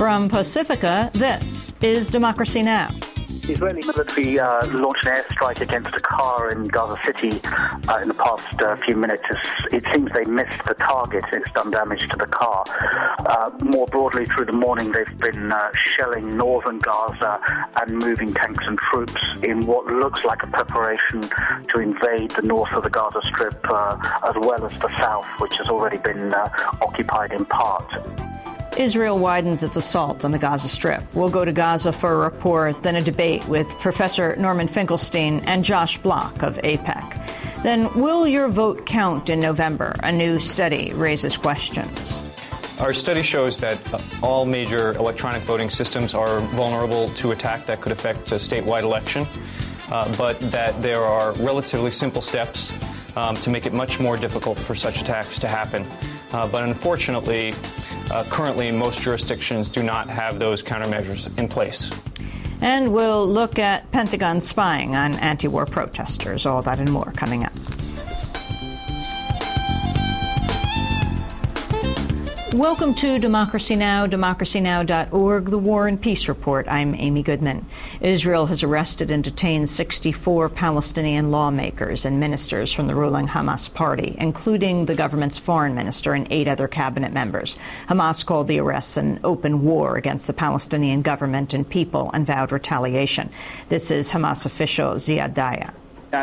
From Pacifica, this is Democracy Now! The Israeli military launched an airstrike against a car in Gaza City in the past few minutes. It seems they missed the target. It's done damage to the car. More broadly, through the morning, they've been shelling northern Gaza and moving tanks and troops in what looks like a preparation to invade the north of the Gaza Strip, as well as the south, which has already been occupied in part. Israel widens its assault on the Gaza Strip. We'll go to Gaza for a report, then a debate with Professor Norman Finkelstein and Josh Block of AIPAC. Then, will your vote count in November? A new study raises questions. Our study shows that all major electronic voting systems are vulnerable to attack that could affect a statewide election, but that there are relatively simple steps to make it much more difficult for such attacks to happen. But unfortunately, currently most jurisdictions do not have those countermeasures in place. And we'll look at Pentagon spying on anti-war protesters. All that and more coming up. Welcome to Democracy Now!, democracynow.org, the War and Peace Report. I'm Amy Goodman. Israel has arrested and detained 64 Palestinian lawmakers and ministers from the ruling Hamas party, including the government's foreign minister and 8 other cabinet members. Hamas called the arrests an open war against the Palestinian government and people and vowed retaliation. This is Hamas official Ziad Dayaa.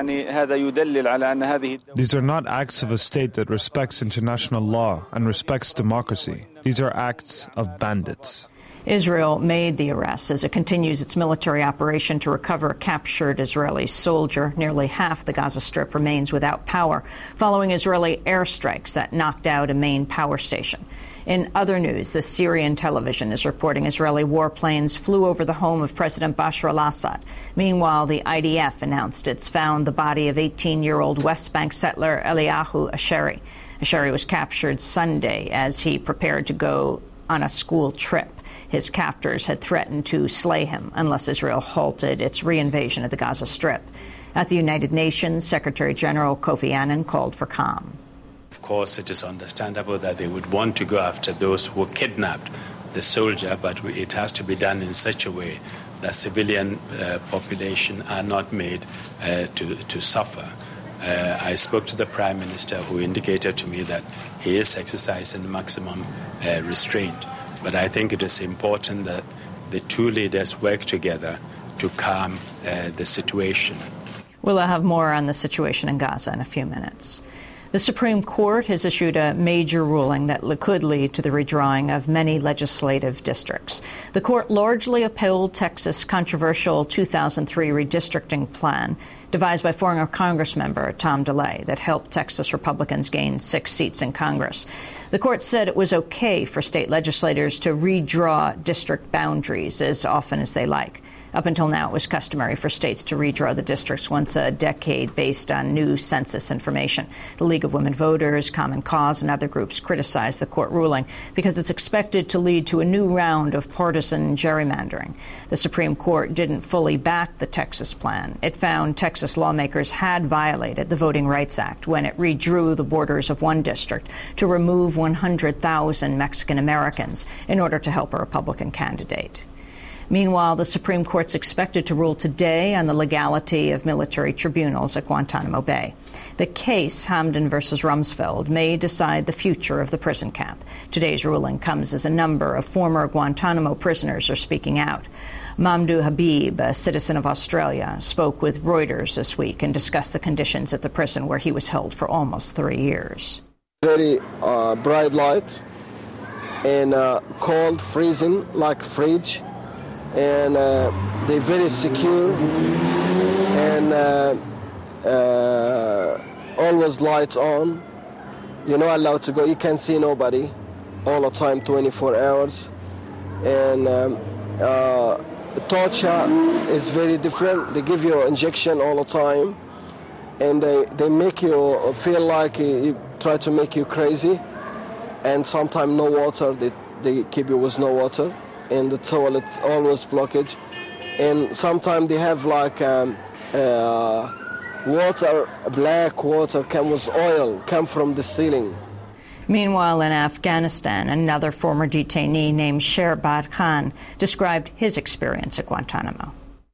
These are not acts of a state that respects international law and respects democracy. These are acts of bandits. Israel made the arrests as it continues its military operation to recover a captured Israeli soldier. Nearly half the Gaza Strip remains without power following Israeli airstrikes that knocked out a main power station. In other news, the Syrian television is reporting Israeli warplanes flew over the home of President Bashar al-Assad. Meanwhile, the IDF announced it's found the body of 18-year-old West Bank settler Eliyahu Asheri. Asheri was captured Sunday as he prepared to go on a school trip. His captors had threatened to slay him unless Israel halted its reinvasion of the Gaza Strip. At the United Nations, Secretary General Kofi Annan called for calm. Of course, it is understandable that they would want to go after those who kidnapped the soldier, but it has to be done in such a way that civilian population are not made to suffer. I spoke to the Prime Minister, who indicated to me that he is exercising maximum restraint. But I think it is important that the two leaders work together to calm the situation. We'll have more on the situation in Gaza in a few minutes. The Supreme Court has issued a major ruling that could lead to the redrawing of many legislative districts. The court largely upheld Texas' controversial 2003 redistricting plan devised by former Congress member Tom DeLay that helped Texas Republicans gain 6 seats in Congress. The court said it was okay for state legislators to redraw district boundaries as often as they like. Up until now, it was customary for states to redraw the districts once a decade based on new census information. The League of Women Voters, Common Cause, and other groups criticized the court ruling because it's expected to lead to a new round of partisan gerrymandering. The Supreme Court didn't fully back the Texas plan. It found Texas lawmakers had violated the Voting Rights Act when it redrew the borders of one district to remove 100,000 Mexican Americans in order to help a Republican candidate. Meanwhile, the Supreme Court's expected to rule today on the legality of military tribunals at Guantanamo Bay. The case, Hamdan versus Rumsfeld, may decide the future of the prison camp. Today's ruling comes as a number of former Guantanamo prisoners are speaking out. Mamdouh Habib, a citizen of Australia, spoke with Reuters this week and discussed the conditions at the prison where he was held for almost 3 years. Very bright light and cold, freezing, like fridge. And they're very secure and always lights on. You're not allowed to go. You can't see nobody all the time, 24 hours. And torture is very different. They give you an injection all the time, and they make you feel like you try to make you crazy. And sometimes no water. They keep you with no water. And the toilet always blockage, and sometimes they have like water, black water, come with oil, come from the ceiling. Meanwhile, in Afghanistan, another former detainee named Sherbad Khan described his experience at Guantanamo.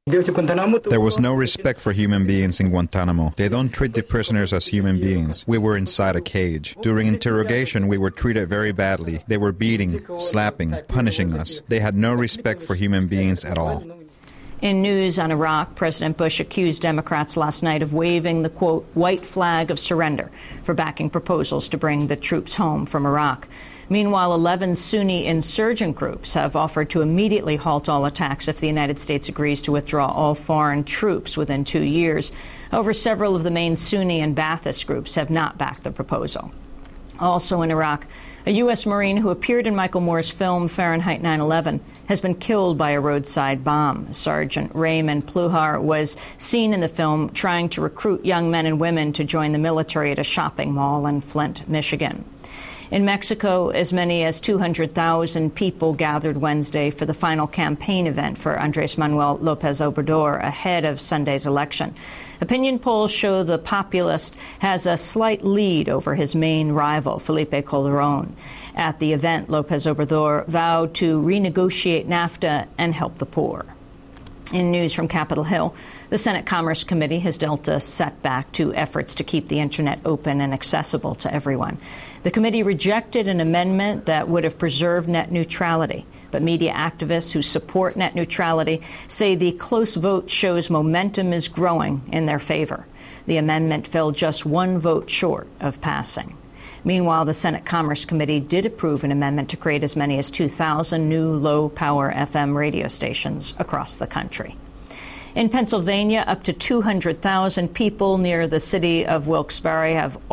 There was no respect for human beings in Guantanamo. They don't treat the prisoners as human beings. We were inside a cage. During interrogation, we were treated very badly. They were beating, slapping, punishing us. They had no respect for human beings at all. In news on Iraq, President Bush accused Democrats last night of waving the, quote, white flag of surrender for backing proposals to bring the troops home from Iraq. Meanwhile, 11 Sunni insurgent groups have offered to immediately halt all attacks if the United States agrees to withdraw all foreign troops within 2 years. However, several of the main Sunni and Ba'athist groups have not backed the proposal. Also in Iraq, a U.S. Marine who appeared in Michael Moore's film Fahrenheit 9/11 has been killed by a roadside bomb. Sergeant Raymond Pluhar was seen in the film trying to recruit young men and women to join the military at a shopping mall in Flint, Michigan. In Mexico, as many as 200,000 people gathered Wednesday for the final campaign event for Andrés Manuel López Obrador ahead of Sunday's election. Opinion polls show the populist has a slight lead over his main rival, Felipe Calderón. At the event, López Obrador vowed to renegotiate NAFTA and help the poor. In news from Capitol Hill, the Senate Commerce Committee has dealt a setback to efforts to keep the Internet open and accessible to everyone. The committee rejected an amendment that would have preserved net neutrality, but media activists who support net neutrality say the close vote shows momentum is growing in their favor. The amendment fell just one vote short of passing. Meanwhile, the Senate Commerce Committee did approve an amendment to create as many as 2,000 new low-power FM radio stations across the country. In Pennsylvania, up to 200,000 people near the city of Wilkes-Barre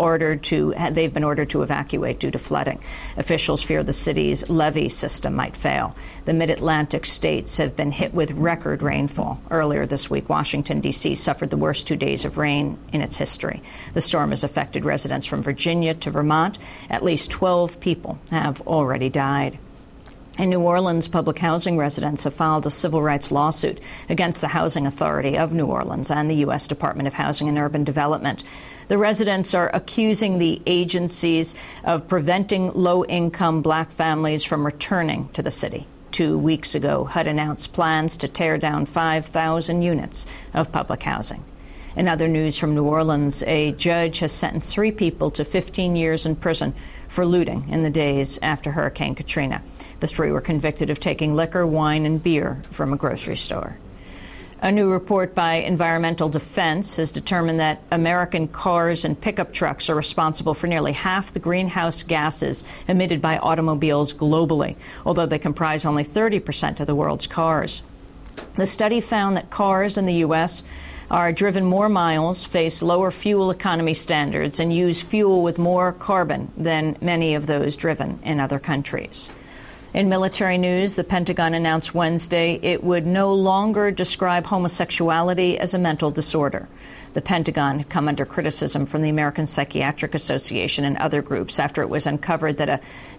they've been ordered to evacuate due to flooding. Officials fear the city's levee system might fail. The mid-Atlantic states have been hit with record rainfall. Earlier this week, Washington, D.C. suffered the worst 2 days of rain in its history. The storm has affected residents from Virginia to Vermont. At least 12 people have already died. In New Orleans, public housing residents have filed a civil rights lawsuit against the Housing Authority of New Orleans and the U.S. Department of Housing and Urban Development. The residents are accusing the agencies of preventing low-income black families from returning to the city. 2 weeks ago, HUD announced plans to tear down 5,000 units of public housing. In other news from New Orleans, a judge has sentenced 3 people to 15 years in prison for looting in the days after Hurricane Katrina. The 3 were convicted of taking liquor, wine, and beer from a grocery store. A new report by Environmental Defense has determined that American cars and pickup trucks are responsible for nearly half the greenhouse gases emitted by automobiles globally, although they comprise only 30% of the world's cars. The study found that cars in the U.S. are driven more miles, face lower fuel economy standards, and use fuel with more carbon than many of those driven in other countries. In military news, the Pentagon announced Wednesday it would no longer describe homosexuality as a mental disorder. The Pentagon had come under criticism from the American Psychiatric Association and other groups after it was uncovered that a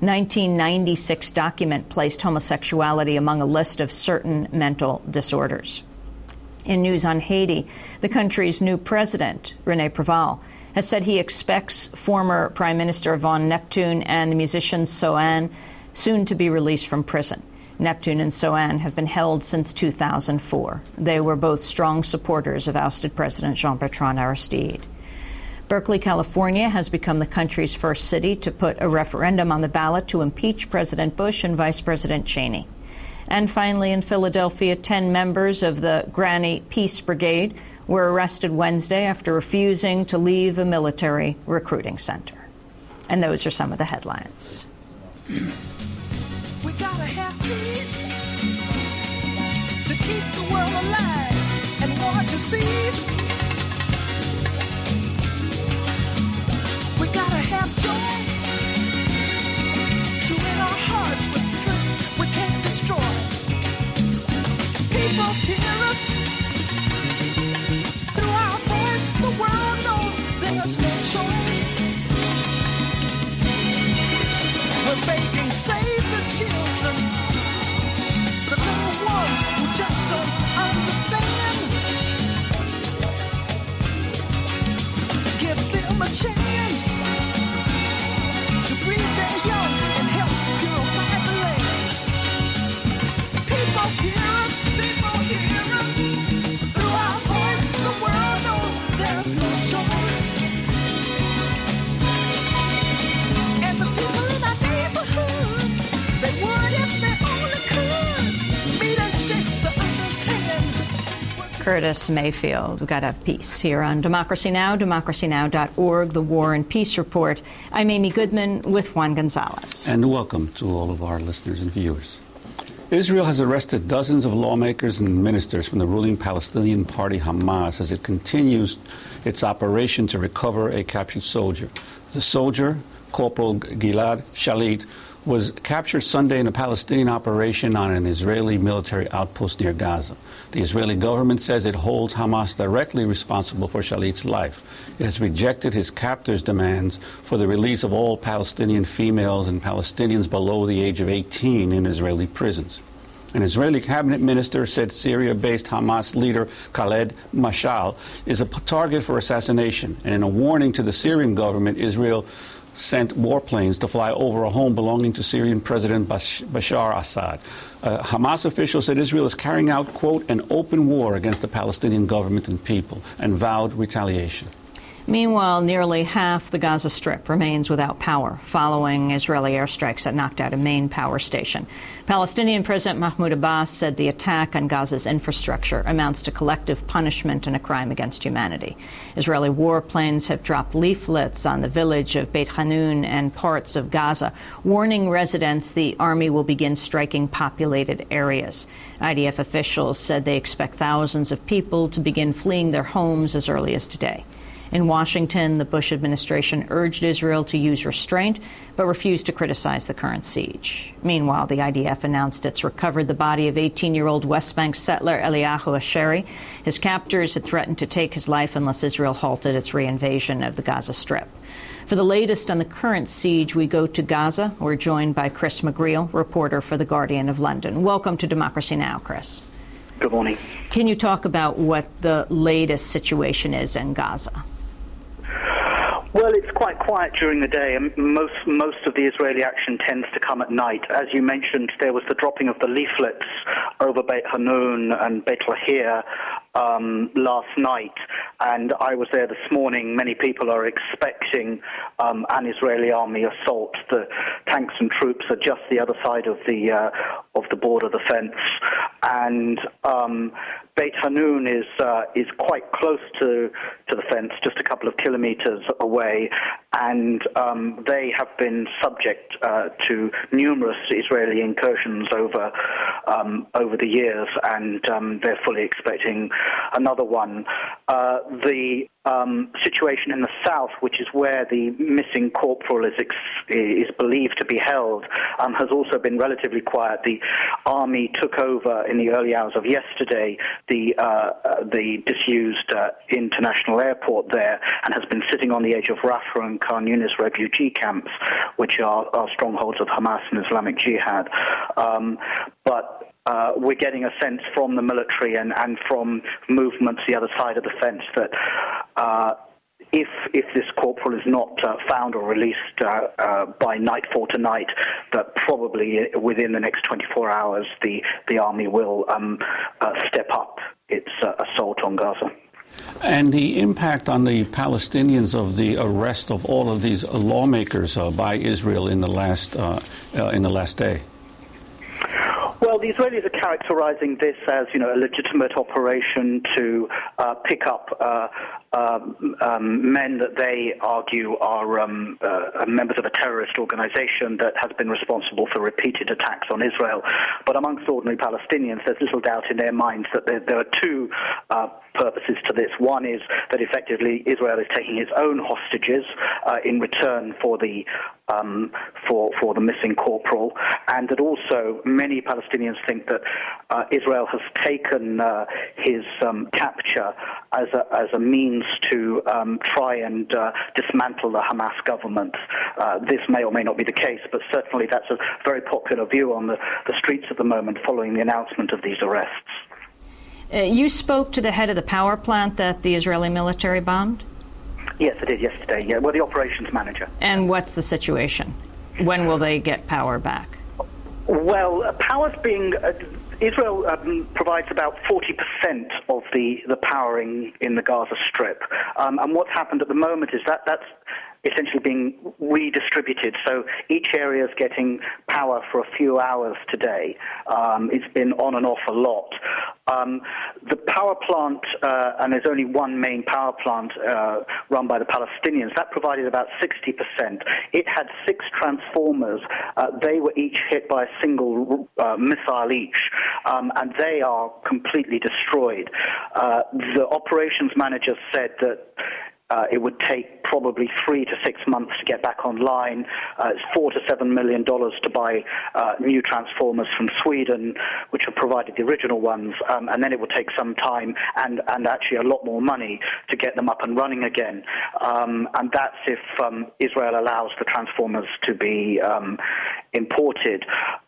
1996 document placed homosexuality among a list of certain mental disorders. In news on Haiti, the country's new president, René Préval, has said he expects former Prime Minister Yvonne Neptune and the musician So-An soon to be released from prison. Neptune and So-An have been held since 2004. They were both strong supporters of ousted President Jean-Bertrand Aristide. Berkeley, California has become the country's first city to put a referendum on the ballot to impeach President Bush and Vice President Cheney. And finally, in Philadelphia, 10 members of the Granny Peace Brigade were arrested Wednesday after refusing to leave a military recruiting center. And those are some of the headlines. We gotta have peace to keep the world alive and war to cease. We gotta have joy, true in our hearts with strength we can't destroy. People hear us through our voice. The world knows there's no choice. We're begging, save the children, the little ones who just don't understand. Give them a chance to breathe. Curtis Mayfield. We've got to have peace here on Democracy Now!, democracynow.org, the War and Peace Report. I'm Amy Goodman with Juan Gonzalez. And welcome to all of our listeners and viewers. Israel has arrested dozens of lawmakers and ministers from the ruling Palestinian party Hamas as it continues its operation to recover a captured soldier. The soldier, Corporal Gilad Shalit, was captured Sunday in a Palestinian operation on an Israeli military outpost near Gaza. The Israeli government says it holds Hamas directly responsible for Shalit's life. It has rejected his captor's demands for the release of all Palestinian females and Palestinians below the age of 18 in Israeli prisons. An Israeli cabinet minister said Syria-based Hamas leader Khaled Mashal is a target for assassination. And in a warning to the Syrian government, Israel sent warplanes to fly over a home belonging to Syrian President Bashar Assad. Hamas officials said Israel is carrying out, quote, an open war against the Palestinian government and people, and vowed retaliation. Meanwhile, nearly half the Gaza Strip remains without power following Israeli airstrikes that knocked out a main power station. Palestinian President Mahmoud Abbas said the attack on Gaza's infrastructure amounts to collective punishment and a crime against humanity. Israeli warplanes have dropped leaflets on the village of Beit Hanun and parts of Gaza, warning residents the army will begin striking populated areas. IDF officials said they expect thousands of people to begin fleeing their homes as early as today. In Washington, the Bush administration urged Israel to use restraint, but refused to criticize the current siege. Meanwhile, the IDF announced it's recovered the body of 18-year-old West Bank settler Eliyahu Asheri. His captors had threatened to take his life unless Israel halted its reinvasion of the Gaza Strip. For the latest on the current siege, we go to Gaza. We're joined by Chris McGreal, reporter for The Guardian of London. Welcome to Democracy Now!, Chris. Good morning. Can you talk about what the latest situation is in Gaza? Well, it's quite quiet during the day, and most of the Israeli action tends to come at night. As you mentioned, there was the dropping of the leaflets over Beit Hanun and Beit Lahir last night, and I was there this morning. Many people are expecting an Israeli army assault. The tanks and troops are just the other side of the border, the fence, and Beit Hanun is quite close to the fence, just a couple of kilometers away, and they have been subject to numerous Israeli incursions over the years, and they're fully expecting another one. The situation in the south, which is where the missing corporal is believed to be held, has also been relatively quiet. The army took over in the early hours of yesterday the disused international airport there, and has been sitting on the edge of Rafah and Khan Yunis refugee camps, which are strongholds of Hamas and Islamic Jihad. But we're getting a sense from the military and from movements the other side of the fence that if this corporal is not found or released by nightfall tonight, that probably within the next 24 hours the army will step up its assault on Gaza. And the impact on the Palestinians of the arrest of all of these lawmakers by Israel in the last day. Well, the Israelis are characterizing this as, a legitimate operation to pick up men that they argue are members of a terrorist organization that has been responsible for repeated attacks on Israel. But amongst ordinary Palestinians, there's little doubt in their minds that there are two purposes to this. One is that effectively Israel is taking its own hostages in return for the missing corporal, and that also many Palestinians think that Israel has taken his capture as a means to try and dismantle the Hamas government. This may or may not be the case, but certainly that's a very popular view on the streets at the moment following the announcement of these arrests. You spoke to the head of the power plant that the Israeli military bombed? Yes, I did yesterday. Yeah, well, the operations manager. And what's the situation? When will they get power back? Well, power's being... Israel provides about 40% of the powering in the Gaza Strip. And what's happened at the moment is that's essentially being redistributed. So each area is getting power for a few hours today. It's been on and off a lot. The power plant, and there's only one main power plant run by the Palestinians, that provided about 60%. It had 6 transformers. They were each hit by a single missile each, and they are completely destroyed. The operations manager said that it would take probably 3 to 6 months to get back online. It's $4 to $7 million to buy new transformers from Sweden, which have provided the original ones, and then it will take some time and actually a lot more money to get them up and running again. And that's if Israel allows the transformers to be imported.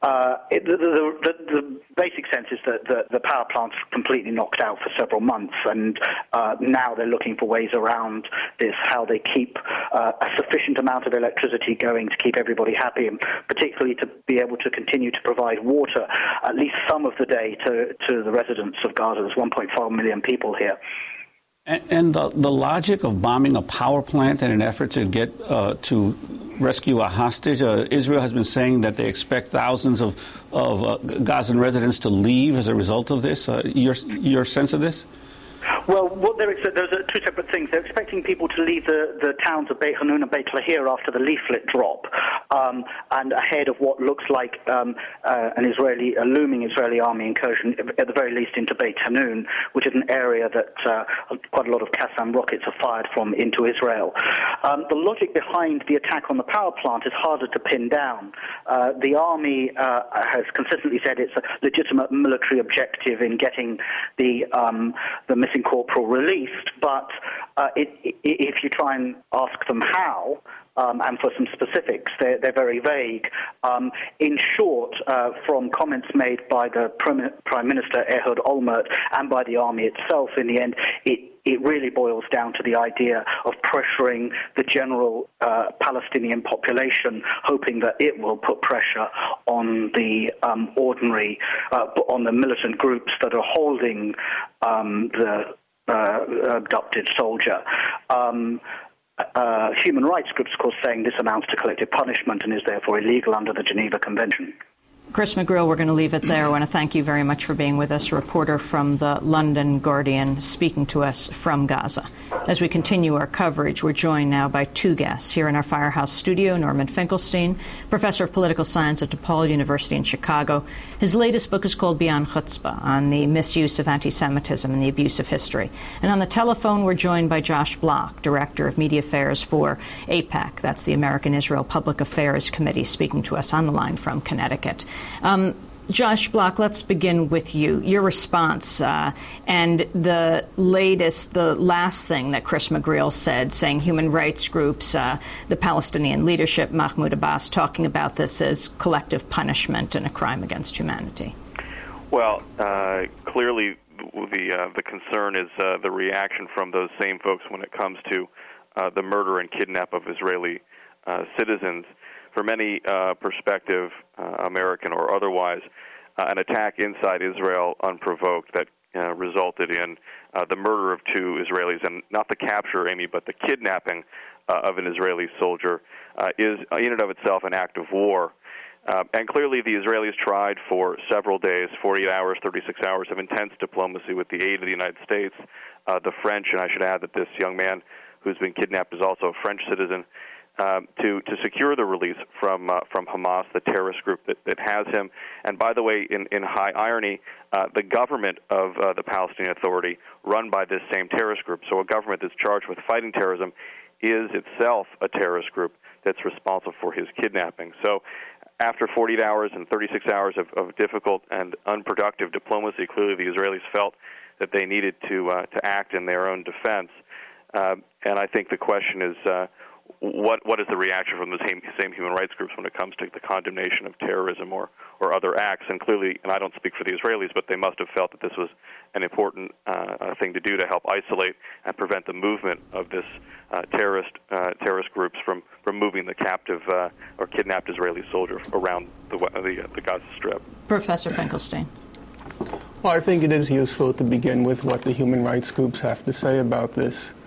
The basic sense is that the power plant's completely knocked out for several months, and now they're looking for ways around this, how they keep a sufficient amount of electricity going to keep everybody happy, and particularly to be able to continue to provide water at least some of the day to the residents of Gaza. There's 1.5 million people here. And the logic of bombing a power plant in an effort to get to rescue a hostage, Israel has been saying that they expect thousands of Gazan residents to leave as a result of this. Your sense of this? Well, there's 2 separate things. They're expecting people to leave the towns of Beit Hanun and Beit Lahir after the leaflet drop, and ahead of what looks like a looming Israeli army incursion, at the very least into Beit Hanun, which is an area that quite a lot of Qassam rockets are fired from into Israel. The logic behind the attack on the power plant is harder to pin down. The army has consistently said it's a legitimate military objective in getting the missing corporal released, but if you try and ask them how, and for some specifics, they're very vague. In short, from comments made by the Prime Minister Ehud Olmert and by the army itself, in the end, it really boils down to the idea of pressuring the general Palestinian population, hoping that it will put pressure on the on the militant groups that are holding the abducted soldier. Human rights groups, of course, saying this amounts to collective punishment and is therefore illegal under the Geneva Convention. Chris McGreal, we're going to leave it there. I want to thank you very much for being with us, a reporter from the London Guardian, speaking to us from Gaza. As we continue our coverage, we're joined now by 2 guests here in our Firehouse studio. Norman Finkelstein, professor of political science at DePaul University in Chicago. His latest book is called Beyond Chutzpah, on the misuse of anti-Semitism and the abuse of history. And on the telephone, we're joined by Josh Block, director of media affairs for AIPAC. That's the American Israel Public Affairs Committee, speaking to us on the line from Connecticut. Josh Block, let's begin with you. Your response and the last thing that Chris McGreal said, saying human rights groups, the Palestinian leadership, Mahmoud Abbas, talking about this as collective punishment and a crime against humanity. Well, clearly the concern is the reaction from those same folks when it comes to the murder and kidnap of Israeli citizens. From any perspective, American or otherwise, an attack inside Israel unprovoked that resulted in the murder of 2 Israelis, and not the capture, Amy, but the kidnapping of an Israeli soldier is in and of itself an act of war. And clearly the Israelis tried for several days, 48 hours, 36 hours of intense diplomacy with the aid of the United States, the French, and I should add that this young man who's been kidnapped is also a French citizen, to secure the release from Hamas, the terrorist group that has him. And by the way, in high irony, the government of the Palestinian Authority, run by this same terrorist group, so a government that's charged with fighting terrorism, is itself a terrorist group that's responsible for his kidnapping. So after 48 hours and 36 hours of difficult and unproductive diplomacy, clearly the Israelis felt that they needed to act in their own defense. And I think the question is, what is the reaction from the same human rights groups when it comes to the condemnation of terrorism or other acts? And clearly, and I don't speak for the Israelis, but they must have felt that this was an important thing to do to help isolate and prevent the movement of this terrorist groups from moving the captive or kidnapped Israeli soldier around the Gaza Strip. Professor Finkelstein. Well, I think it is useful to begin with what the human rights groups have to say about this.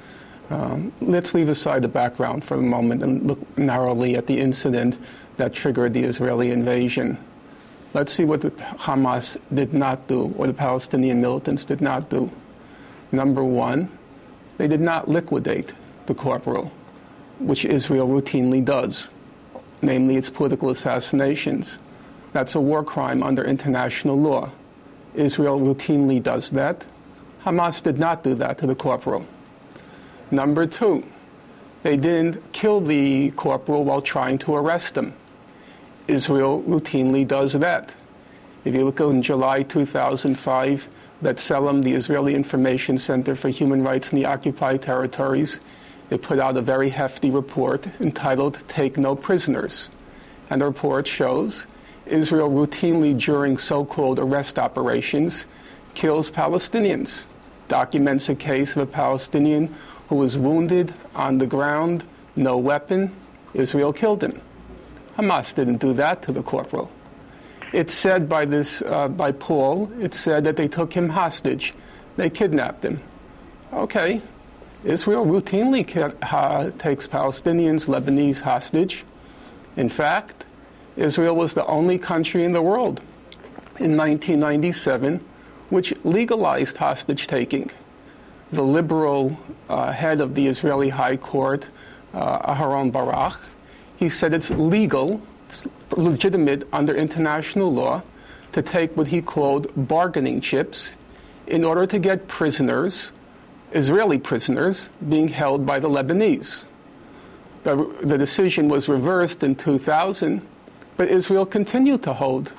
Let's leave aside the background for a moment and look narrowly at the incident that triggered the Israeli invasion. Let's see what the Hamas did not do, or the Palestinian militants did not do. Number one, they did not liquidate the corporal, which Israel routinely does, namely its political assassinations. That's a war crime under international law. Israel routinely does that. Hamas did not do that to the corporal. Number two, they didn't kill the corporal while trying to arrest him. Israel routinely does that. If you look in July 2005, B'Tselem, the Israeli Information Center for Human Rights in the Occupied Territories, it put out a very hefty report entitled Take No Prisoners. And the report shows Israel routinely, during so-called arrest operations, kills Palestinians. Documents a case of a Palestinian who was wounded on the ground, no weapon. Israel killed him. Hamas didn't do that to the corporal. It's said by Paul, it said that they took him hostage. They kidnapped him. Okay, Israel routinely takes Palestinians, Lebanese hostage. In fact, Israel was the only country in the world in 1997 which legalized hostage-taking. The liberal head of the Israeli High Court, Aharon Barak, he said it's legal, it's legitimate under international law to take what he called bargaining chips in order to get prisoners, Israeli prisoners, being held by the Lebanese. The decision was reversed in 2000, but Israel continued to hold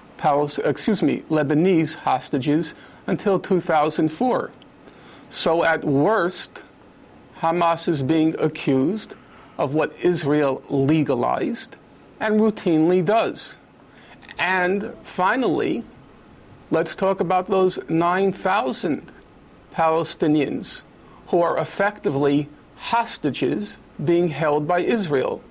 Lebanese hostages until 2004. So at worst, Hamas is being accused of what Israel legalized and routinely does. And finally, let's talk about those 9,000 Palestinians who are effectively hostages being held by Israel.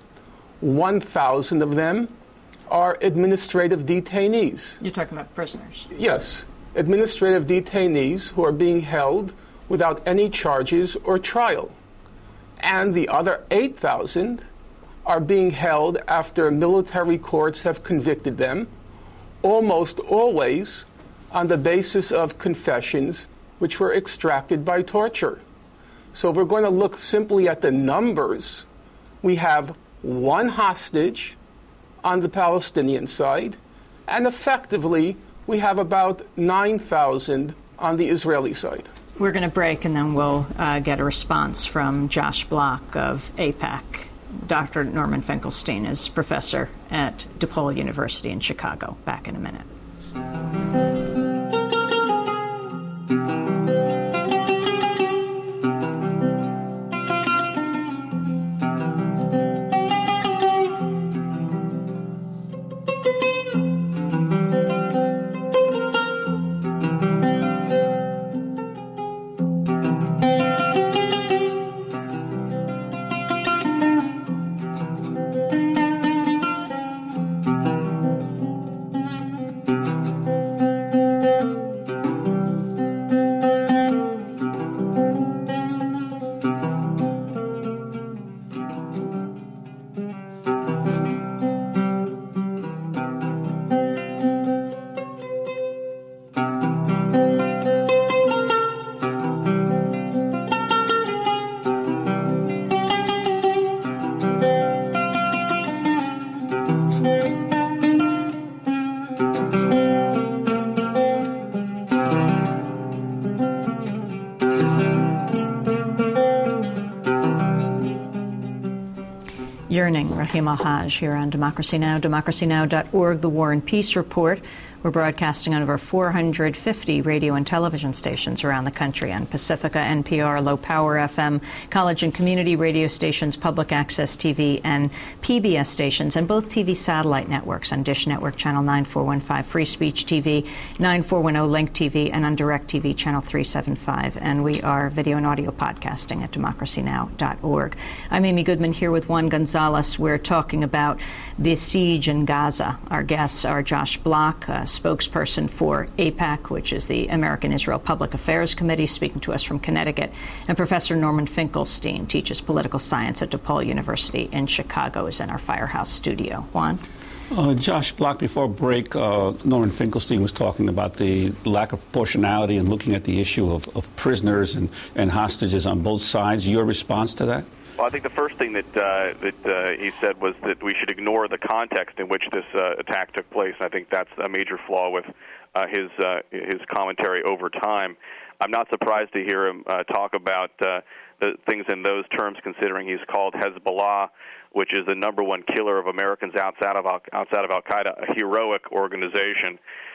1,000 of them are administrative detainees. You're talking about prisoners? Yes, administrative detainees who are being held without any charges or trial. And the other 8,000 are being held after military courts have convicted them, almost always on the basis of confessions which were extracted by torture. So if we're going to look simply at the numbers, we have one hostage on the Palestinian side, and effectively we have about 9,000 on the Israeli side. We're going to break, and then we'll get a response from Josh Block of AIPAC. Dr. Norman Finkelstein is professor at DePaul University in Chicago. Back in a minute. Yearning, Rahim Al-Haj here on Democracy Now!, democracynow.org, The War and Peace Report. We're broadcasting on over 450 radio and television stations around the country on Pacifica, NPR, Low Power FM, college and community radio stations, public access TV, and PBS stations, and both TV satellite networks on Dish Network Channel 9415, Free Speech TV, 9410 Link TV, and on DirecTV Channel 375. And we are video and audio podcasting at democracynow.org. I'm Amy Goodman here with Juan Gonzalez. We're talking about the siege in Gaza. Our guests are Josh Block, spokesperson for AIPAC, which is the American Israel Public Affairs Committee, speaking to us from Connecticut. And Professor Norman Finkelstein teaches political science at DePaul University in Chicago, is in our Firehouse studio. Juan? Josh Block, before break, Norman Finkelstein was talking about the lack of proportionality and looking at the issue of prisoners and hostages on both sides. Your response to that? Well, I think the first thing that he said was that we should ignore the context in which this attack took place. And I think that's a major flaw with his commentary over time. I'm not surprised to hear him talk about the things in those terms, considering he's called Hezbollah, which is the number one killer of Americans outside of Al-Qaeda, a heroic organization.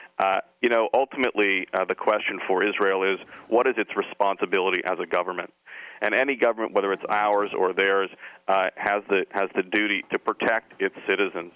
Ultimately, the question for Israel is, what is its responsibility as a government? And any government, whether it's ours or theirs, has the duty to protect its citizens.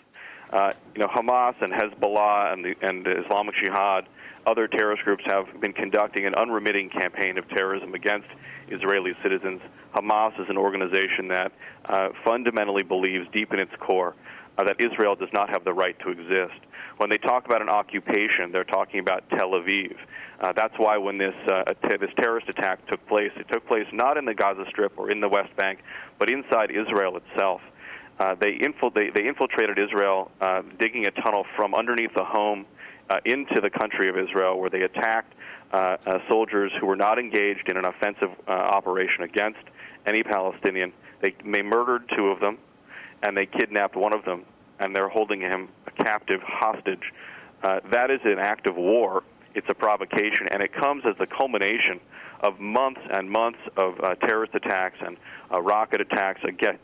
Hamas and Hezbollah and the Islamic Jihad, other terrorist groups, have been conducting an unremitting campaign of terrorism against Israeli citizens. Hamas is an organization that fundamentally believes deep in its core that Israel does not have the right to exist. When they talk about an occupation, they're talking about Tel Aviv. That's why when this terrorist attack took place, it took place not in the Gaza Strip or in the West Bank, but inside Israel itself. They infiltrated Israel, digging a tunnel from underneath the home into the country of Israel, where they attacked soldiers who were not engaged in an offensive operation against any Palestinian. They murdered two of them, and they kidnapped one of them, and they're holding him a captive hostage. That is an act of war. It's a provocation, and it comes as the culmination of months and months of terrorist attacks and rocket attacks against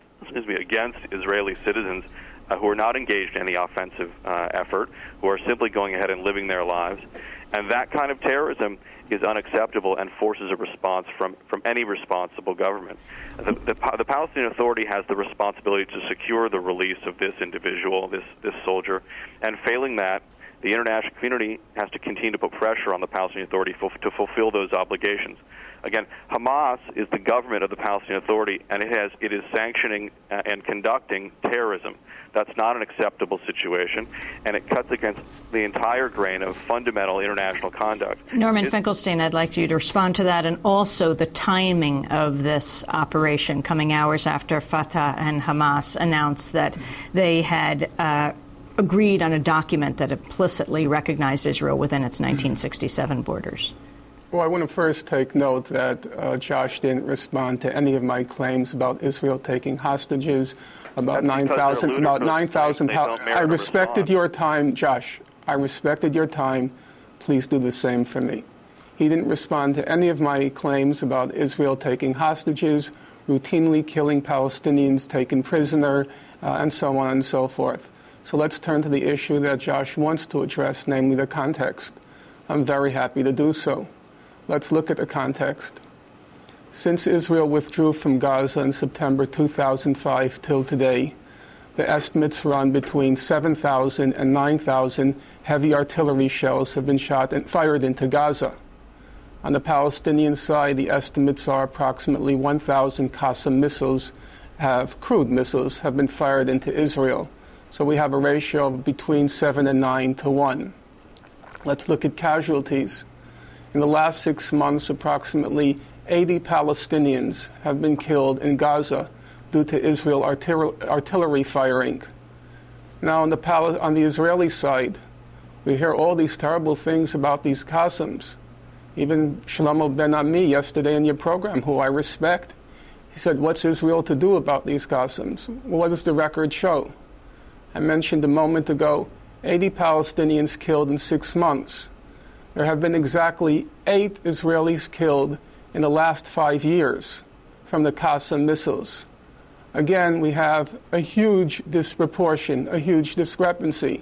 Israeli citizens who are not engaged in any offensive effort, who are simply going ahead and living their lives. And that kind of terrorism is unacceptable and forces a response from any responsible government. The Palestinian Authority has the responsibility to secure the release of this individual, this soldier, and failing that, the international community has to continue to put pressure on the Palestinian Authority to fulfill those obligations. Again, Hamas is the government of the Palestinian Authority, and it is sanctioning and conducting terrorism. That's not an acceptable situation, and it cuts against the entire grain of fundamental international conduct. Norman Finkelstein, I'd like you to respond to that, and also the timing of this operation coming hours after Fatah and Hamas announced that they had agreed on a document that implicitly recognized Israel within its 1967 borders. Well, I want to first take note that Josh didn't respond to any of my claims about Israel taking hostages, about 9,000. I respected your time, Josh. I respected your time. Please do the same for me. He didn't respond to any of my claims about Israel taking hostages, routinely killing Palestinians taken prisoner, and so on and so forth. So let's turn to the issue that Josh wants to address, namely the context. I'm very happy to do so. Let's look at the context. Since Israel withdrew from Gaza in September 2005 till today, the estimates run between 7,000 and 9,000 heavy artillery shells have been shot and fired into Gaza. On the Palestinian side, the estimates are approximately 1,000 Qassam missiles, crude missiles, have been fired into Israel. So we have a ratio of between 7 and 9 to 1. Let's look at casualties. In the last 6 months, approximately 80 Palestinians have been killed in Gaza due to Israel artillery firing. Now, on the Israeli side, we hear all these terrible things about these Qassams. Even Shlomo Ben-Ami yesterday in your program, who I respect, he said, what's Israel to do about these Qassams? What does the record show? I mentioned a moment ago, 80 Palestinians killed in 6 months. There have been exactly 8 Israelis killed in the last 5 years from the Qassam missiles. Again, we have a huge disproportion, a huge discrepancy.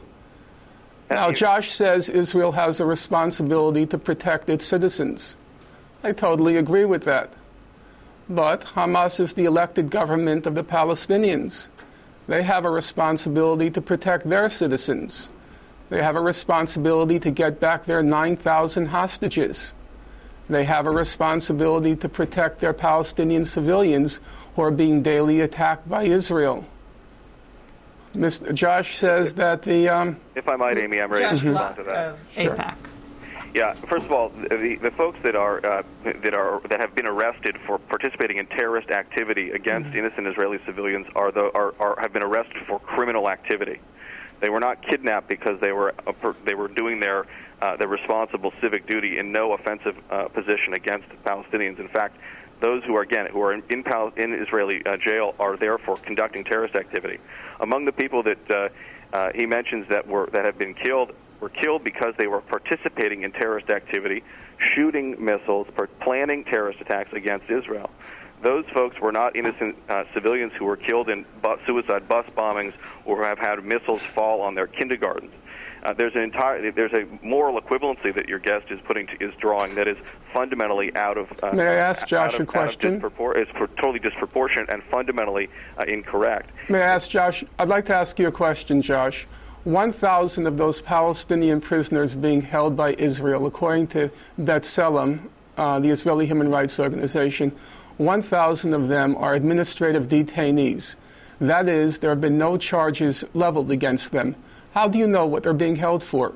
Now, Josh says Israel has a responsibility to protect its citizens. I totally agree with that. But Hamas is the elected government of the Palestinians. They have a responsibility to protect their citizens. They have a responsibility to get back their 9,000 hostages. They have a responsibility to protect their Palestinian civilians who are being daily attacked by Israel. Mr. Josh says that the... if I might, Amy, I'm ready to respond to that. AIPAC. Yeah. First of all, the folks that have been arrested for participating in terrorist activity against innocent Israeli civilians have been arrested for criminal activity. They were not kidnapped because they were doing their responsible civic duty in no offensive position against the Palestinians. In fact, those who are in Israeli jail are therefore conducting terrorist activity. Among the people that he mentions that have been killed were killed because they were participating in terrorist activity, shooting missiles, planning terrorist attacks against Israel. Those folks were not innocent civilians who were killed in suicide bus bombings or have had missiles fall on their kindergartens. There's a moral equivalency that your guest is drawing that is fundamentally out of. May I ask Josh a question? It's totally disproportionate and fundamentally incorrect. May I ask Josh? I'd like to ask you a question, Josh. 1,000 of those Palestinian prisoners being held by Israel, according to B'Tselem, the Israeli human rights organization, 1,000 of them are administrative detainees. That is, there have been no charges leveled against them. How do you know what they're being held for?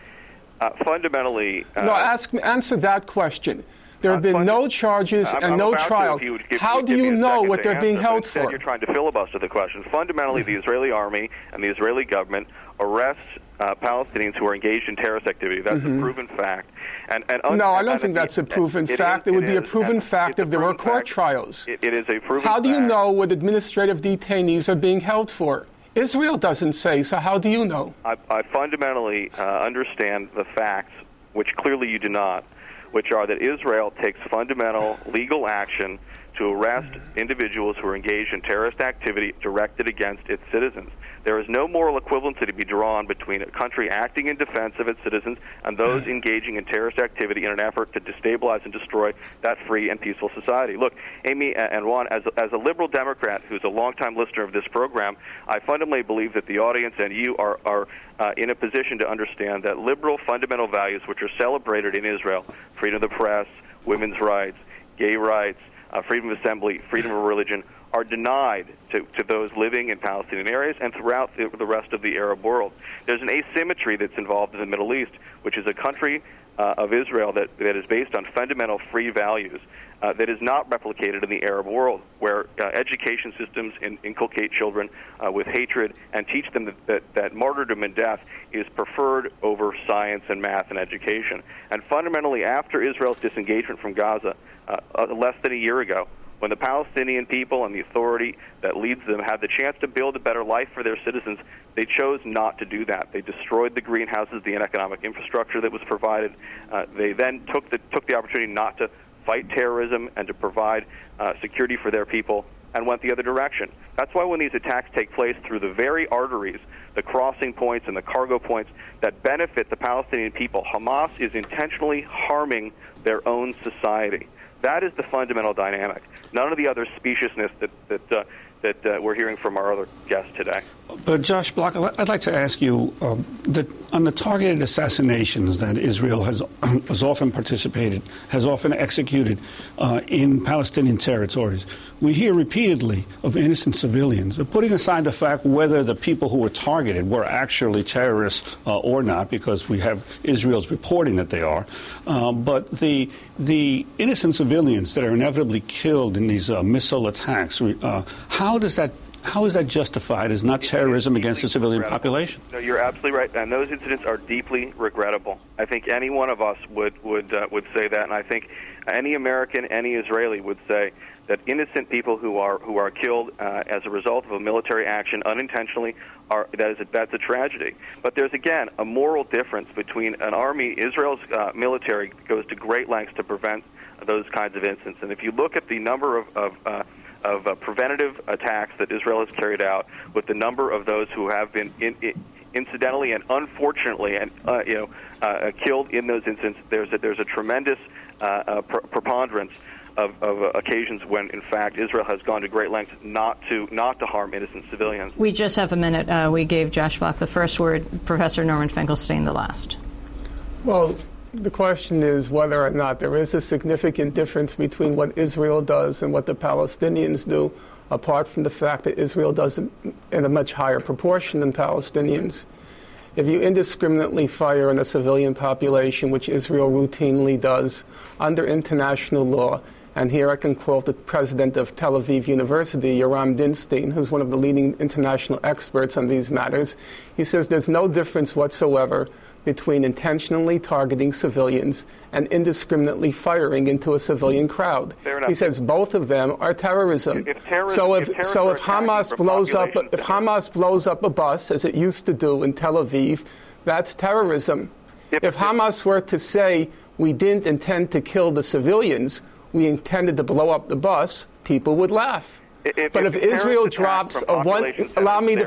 Fundamentally... no, answer that question. There have been no charges and no trial. How do you know what they're being held for? Instead, you're trying to filibuster the question. Fundamentally, the Israeli army and the Israeli government arrests Palestinians who are engaged in terrorist activity. That's a proven fact. No, I don't think that's a proven fact. It would be a proven fact if there were court trials. It is a proven fact. How do you know what administrative detainees are being held for? Israel doesn't say, so how do you know? I fundamentally understand the facts, which clearly you do not, which are that Israel takes fundamental legal action to arrest individuals who are engaged in terrorist activity directed against its citizens. There is no moral equivalency to be drawn between a country acting in defense of its citizens and those engaging in terrorist activity in an effort to destabilize and destroy that free and peaceful society. Look, Amy and Juan, as a liberal Democrat who's a longtime listener of this program, I fundamentally believe that the audience and you are in a position to understand that liberal fundamental values which are celebrated in Israel, freedom of the press, women's rights, gay rights, freedom of assembly, freedom of religion, are denied to those living in Palestinian areas and throughout the rest of the Arab world. There's an asymmetry that's involved in the Middle East, which is a country of Israel that is based on fundamental free values that is not replicated in the Arab world, where education systems inculcate children with hatred and teach them that martyrdom and death is preferred over science and math and education. And fundamentally, after Israel's disengagement from Gaza less than a year ago, when the Palestinian people and the authority that leads them had the chance to build a better life for their citizens, they chose not to do that. They destroyed the greenhouses, the economic infrastructure that was provided. They then took the opportunity not to fight terrorism and to provide security for their people and went the other direction. That's why when these attacks take place through the very arteries, the crossing points and the cargo points that benefit the Palestinian people, Hamas is intentionally harming their own society. That is the fundamental dynamic. None of the other speciousness that we're hearing from our other guests today. But Josh Block, I'd like to ask you that on the targeted assassinations that Israel has often executed in Palestinian territories, we hear repeatedly of innocent civilians. Putting aside the fact whether the people who were targeted were actually terrorists or not, because we have Israel's reporting that they are, but the innocent civilians that are inevitably killed in these missile attacks, how is that justified as not terrorism against the civilian population? No, you're absolutely right, and those incidents are deeply regrettable. I think any one of us would say that, and I think any American, any Israeli would say that innocent people who are killed as a result of a military action unintentionally that's a tragedy. But there's again a moral difference between an army. Israel's military goes to great lengths to prevent those kinds of incidents, and if you look at the number of preventative attacks that Israel has carried out, with the number of those who have been incidentally and unfortunately and killed in those incidents, there's a tremendous preponderance of occasions when, in fact, Israel has gone to great lengths not to harm innocent civilians. We just have a minute. We gave Josh Block the first word, Professor Norman Finkelstein the last. Well, the question is whether or not there is a significant difference between what Israel does and what the Palestinians do. apart from the fact that Israel does it in a much higher proportion than Palestinians. If you indiscriminately fire on a civilian population, which Israel routinely does under international law, and here I can quote the president of Tel Aviv University, Yoram Dinstein, who's one of the leading international experts on these matters. He says there's no difference whatsoever between intentionally targeting civilians and indiscriminately firing into a civilian crowd. He says both of them are terrorism. If Hamas blows up a bus, as it used to do in Tel Aviv, that's terrorism. If Hamas were to say we didn't intend to kill the civilians, we intended to blow up the bus, people would laugh. But if Israel drops allow me to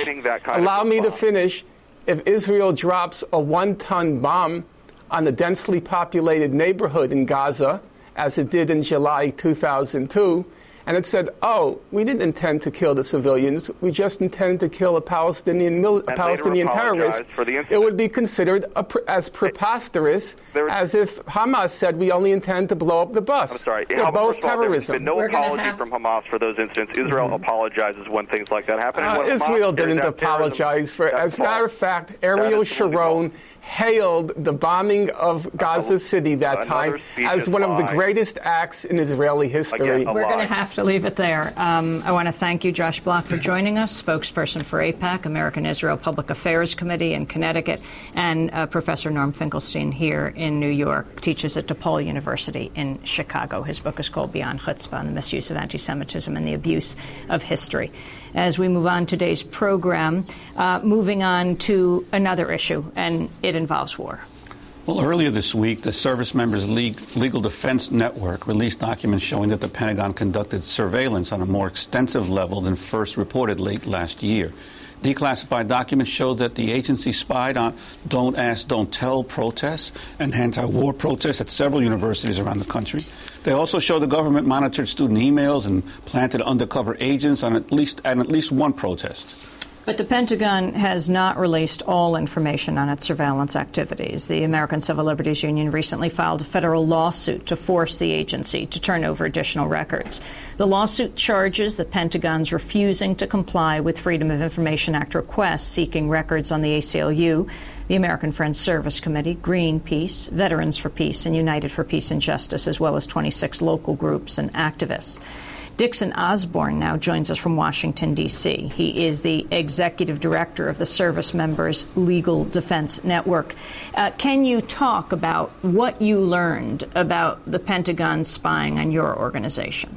finish. If Israel drops a 1-ton bomb on a densely populated neighborhood in Gaza, as it did in July 2002, and it said, oh, we didn't intend to kill the civilians, we just intended to kill a Palestinian terrorist, it would be considered as preposterous as if Hamas said we only intend to blow up the bus. I'm sorry. They're both terrorism. There's been no apology from Hamas for those incidents. Israel apologizes when things like that happen. Israel didn't apologize for it. As a matter of fact, Ariel Sharon hailed the bombing of Gaza City that time as one of the greatest acts in Israeli history. We're going to have to leave it there. I want to thank you, Josh Block, for joining us, spokesperson for AIPAC, American Israel Public Affairs Committee in Connecticut, and Professor Norm Finkelstein here in New York, teaches at DePaul University in Chicago. His book is called Beyond Chutzpah, the Misuse of Anti-Semitism and the Abuse of History. As we move on today's program, moving on to another issue, and it involves war. Well, earlier this week, the Service Members Legal Defense Network released documents showing that the Pentagon conducted surveillance on a more extensive level than first reported late last year. Declassified documents show that the agency spied on Don't Ask, Don't Tell protests and anti-war protests at several universities around the country. They also show the government monitored student emails and planted undercover agents on at least one protest. But the Pentagon has not released all information on its surveillance activities. The American Civil Liberties Union recently filed a federal lawsuit to force the agency to turn over additional records. The lawsuit charges the Pentagon's refusing to comply with Freedom of Information Act requests seeking records on the ACLU, the American Friends Service Committee, Greenpeace, Veterans for Peace, and United for Peace and Justice, as well as 26 local groups and activists. Dixon Osborne now joins us from Washington, D.C. He is the executive director of the Service Members Legal Defense Network. Can you talk about what you learned about the Pentagon spying on your organization?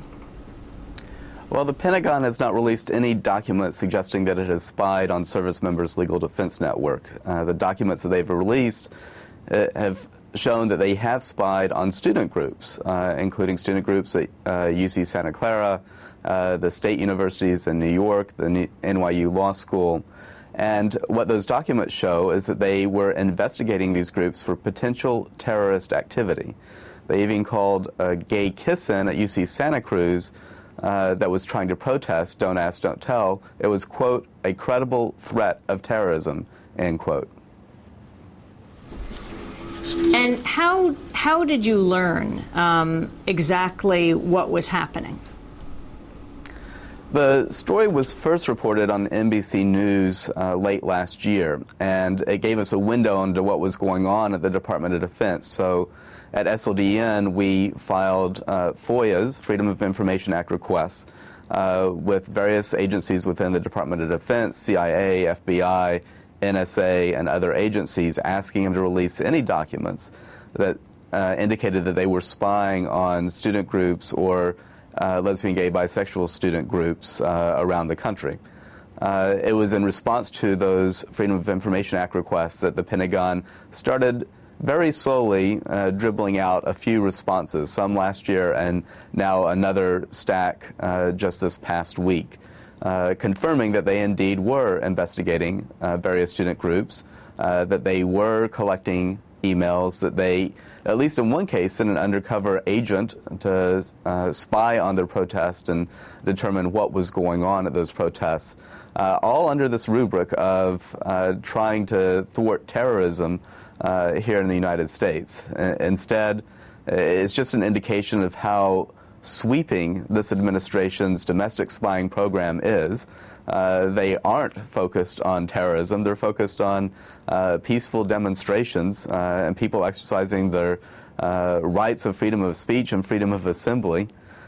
Well, the Pentagon has not released any documents suggesting that it has spied on Service Members Legal Defense Network. The documents that they've released have shown that they have spied on student groups, including student groups at UC Santa Clara, the state universities in New York, the NYU Law School. And what those documents show is that they were investigating these groups for potential terrorist activity. They even called a gay kiss-in at UC Santa Cruz that was trying to protest Don't Ask, Don't Tell. It was, quote, a credible threat of terrorism, end quote. And how did you learn exactly what was happening? The story was first reported on NBC News late last year, and it gave us a window into what was going on at the Department of Defense. So at SLDN, we filed FOIAs, Freedom of Information Act requests, with various agencies within the Department of Defense, CIA, FBI, NSA, and other agencies, asking them to release any documents that indicated that they were spying on student groups or lesbian, gay, bisexual student groups around the country. It was in response to those Freedom of Information Act requests that the Pentagon started very slowly dribbling out a few responses, some last year and now another stack just this past week. Confirming that they indeed were investigating various student groups, that they were collecting emails, that they, at least in one case, sent an undercover agent to spy on their protest and determine what was going on at those protests, all under this rubric of trying to thwart terrorism here in the United States. Instead, it's just an indication of how sweeping this administration's domestic spying program is. They aren't focused on terrorism. They're focused on peaceful demonstrations and people exercising their rights of freedom of speech and freedom of assembly.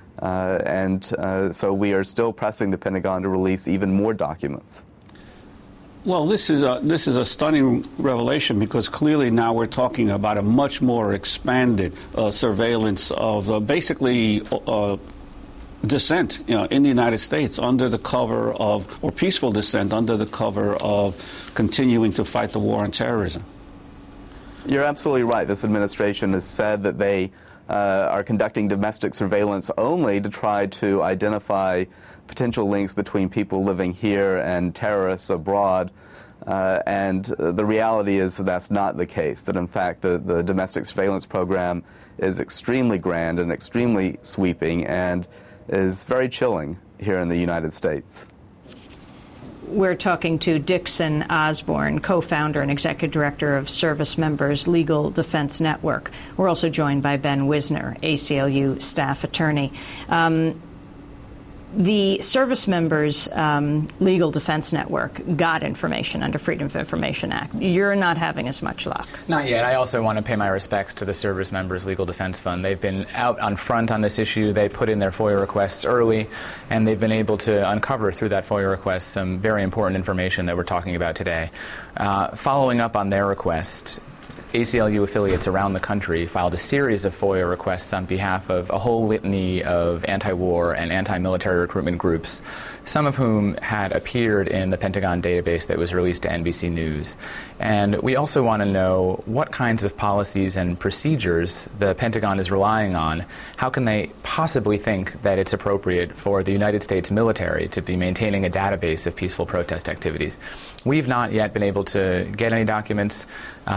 So we are still pressing the Pentagon to release even more documents. Well, this is a stunning revelation, because clearly now we're talking about a much more expanded surveillance of basically dissent, in the United States under the cover of, or peaceful dissent under the cover of continuing to fight the war on terrorism. You're absolutely right. This administration has said that they are conducting domestic surveillance only to try to identify potential links between people living here and terrorists abroad. And the reality is that that's not the case, that in fact the domestic surveillance program is extremely grand and extremely sweeping and is very chilling here in the United States. We're talking to Dixon Osborne, co-founder and executive director of Service Members Legal Defense Network. We're also joined by Ben Wisner, ACLU staff attorney. The Service Members Legal Defense Network got information under Freedom of Information Act. You're not having as much luck. Not yet. I also want to pay my respects to the Service Members Legal Defense Fund. They've been out on front on this issue. They put in their FOIA requests early, and they've been able to uncover through that FOIA request some very important information that we're talking about today. Following up on their request, ACLU affiliates around the country filed a series of FOIA requests on behalf of a whole litany of anti-war and anti-military recruitment groups, some of whom had appeared in the Pentagon database that was released to NBC News. And we also want to know what kinds of policies and procedures the Pentagon is relying on. How can they possibly think that it's appropriate for the United States military to be maintaining a database of peaceful protest activities? We've not yet been able to get any documents.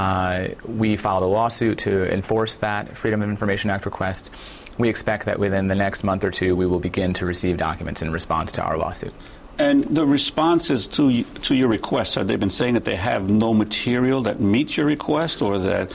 We filed a lawsuit to enforce that Freedom of Information Act request. We expect that within the next month or two we will begin to receive documents in response to our lawsuit. And the responses to your requests, have they been saying that they have no material that meets your request, or that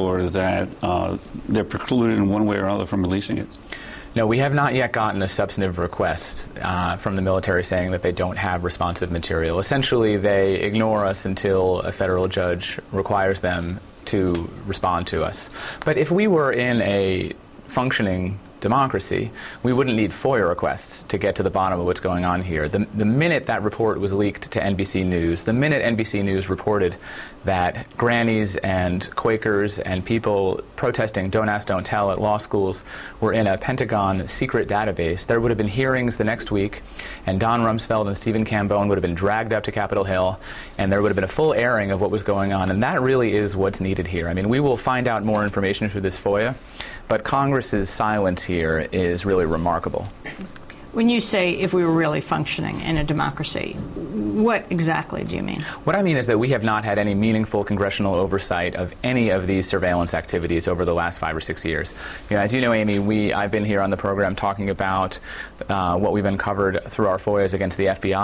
they're precluded in one way or another from releasing it? No, we have not yet gotten a substantive request from the military saying that they don't have responsive material. Essentially, they ignore us until a federal judge requires them to respond to us. But if we were in a functioning democracy, we wouldn't need FOIA requests to get to the bottom of what's going on here. The minute that report was leaked to NBC News, the minute NBC News reported that grannies and Quakers and people protesting Don't Ask, Don't Tell at law schools were in a Pentagon secret database, there would have been hearings the next week, and Don Rumsfeld and Stephen Cambone would have been dragged up to Capitol Hill, and there would have been a full airing of what was going on. And that really is what's needed here. I mean, we will find out more information through this FOIA, but Congress's silence here is really remarkable. When you say if we were really functioning in a democracy, what exactly do you mean? What I mean is that we have not had any meaningful congressional oversight of any of these surveillance activities over the last 5 or 6 years. As you know, Amy, I've been here on the program talking about what we've uncovered through our FOIAs against the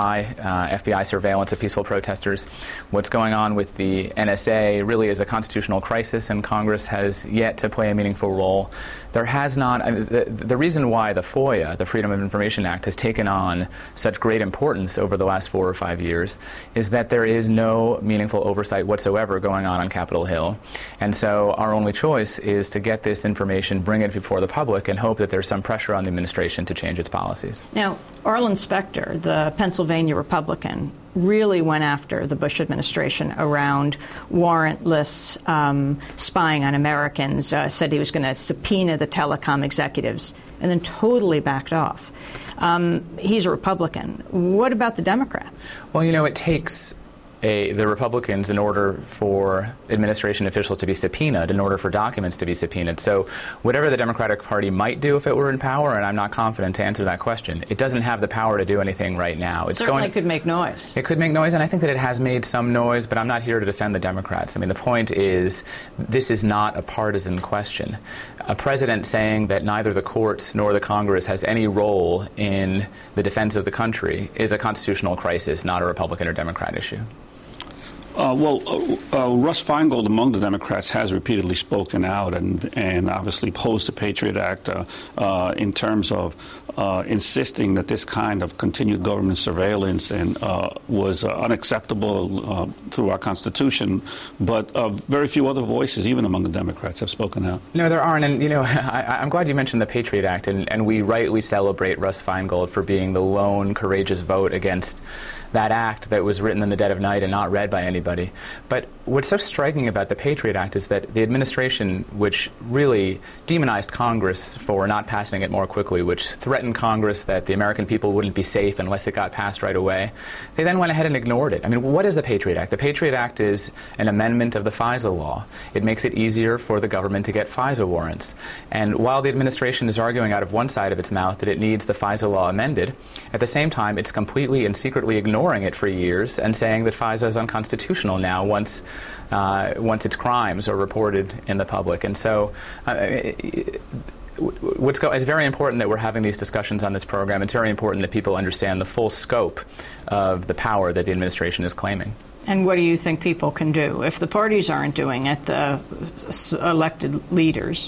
FBI surveillance of peaceful protesters. What's going on with the NSA really is a constitutional crisis, and Congress has yet to play a meaningful role. There has not, the reason why the FOIA, the Freedom of Information Act, has taken on such great importance over the last 4 or 5 years is that there is no meaningful oversight whatsoever going on Capitol Hill. And so our only choice is to get this information, bring it before the public, and hope that there's some pressure on the administration to change its policies. Now, Arlen Specter, the Pennsylvania Republican, really went after the Bush administration around warrantless spying on Americans, said he was going to subpoena the telecom executives, and then totally backed off. He's a Republican. What about the Democrats? Well, it takes the Republicans in order for administration officials to be subpoenaed, in order for documents to be subpoenaed. So whatever the Democratic Party might do if it were in power, and I'm not confident to answer that question, it doesn't have the power to do anything right now. It certainly could make noise. It could make noise, and I think that it has made some noise, but I'm not here to defend the Democrats. I mean, the point is, this is not a partisan question. A president saying that neither the courts nor the Congress has any role in the defense of the country is a constitutional crisis, not a Republican or Democrat issue. Russ Feingold, among the Democrats, has repeatedly spoken out and obviously opposed the Patriot Act in terms of insisting that this kind of continued government surveillance was unacceptable through our Constitution. But very few other voices, even among the Democrats, have spoken out. No, there aren't. And, I'm glad you mentioned the Patriot Act, and we rightly celebrate Russ Feingold for being the lone courageous vote against that act that was written in the dead of night and not read by anybody. But what's so striking about the Patriot Act is that the administration, which really demonized Congress for not passing it more quickly, which threatened Congress that the American people wouldn't be safe unless it got passed right away, they then went ahead and ignored it. I mean, what is the Patriot Act? The Patriot Act is an amendment of the FISA law. It makes it easier for the government to get FISA warrants. And while the administration is arguing out of one side of its mouth that it needs the FISA law amended, at the same time it's completely and secretly ignoring it for years and saying that FISA is unconstitutional now once its crimes are reported in the public. And so it's very important that we're having these discussions on this program. It's very important that people understand the full scope of the power that the administration is claiming. And what do you think people can do if the parties aren't doing it, the elected leaders?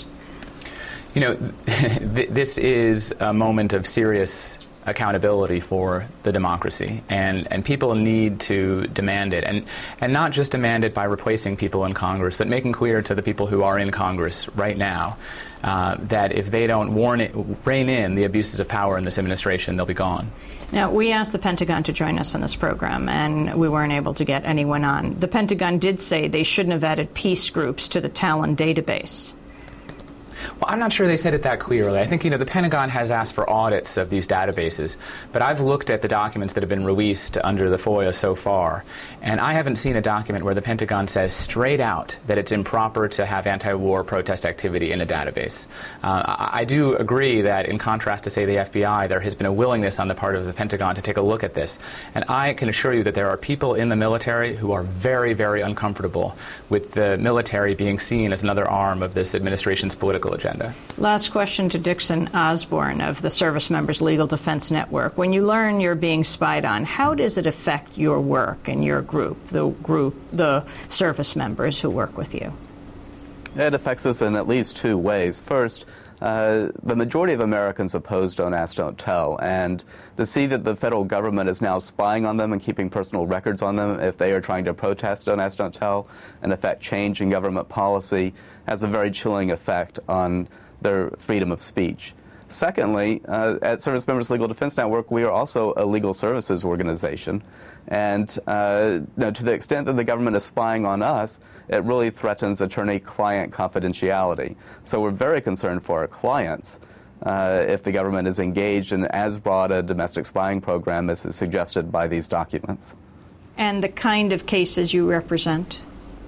This is a moment of serious accountability for the democracy, and people need to demand it, and not just demand it by replacing people in Congress, but making clear to the people who are in Congress right now that if they don't rein in the abuses of power in this administration, they'll be gone. Now, we asked the Pentagon to join us in this program, and we weren't able to get anyone on. The Pentagon did say they shouldn't have added peace groups to the Talon database. Well, I'm not sure they said it that clearly. I think, the Pentagon has asked for audits of these databases, but I've looked at the documents that have been released under the FOIA so far, and I haven't seen a document where the Pentagon says straight out that it's improper to have anti-war protest activity in a database. I do agree that, in contrast to, say, the FBI, there has been a willingness on the part of the Pentagon to take a look at this, and I can assure you that there are people in the military who are very, very uncomfortable with the military being seen as another arm of this administration's political agenda. Last question to Dixon Osborne of the Service Members Legal Defense Network. When you learn you're being spied on, how does it affect your work and your group, the service members who work with you? It affects us in at least two ways. First, the majority of Americans oppose Don't Ask, Don't Tell, and to see that the federal government is now spying on them and keeping personal records on them if they are trying to protest Don't Ask, Don't Tell and affect change in government policy has a very chilling effect on their freedom of speech. Secondly, at Service Members Legal Defense Network, we are also a legal services organization, and to the extent that the government is spying on us, it really threatens attorney-client confidentiality. So we're very concerned for our clients if the government is engaged in as broad a domestic spying program as is suggested by these documents. And the kind of cases you represent?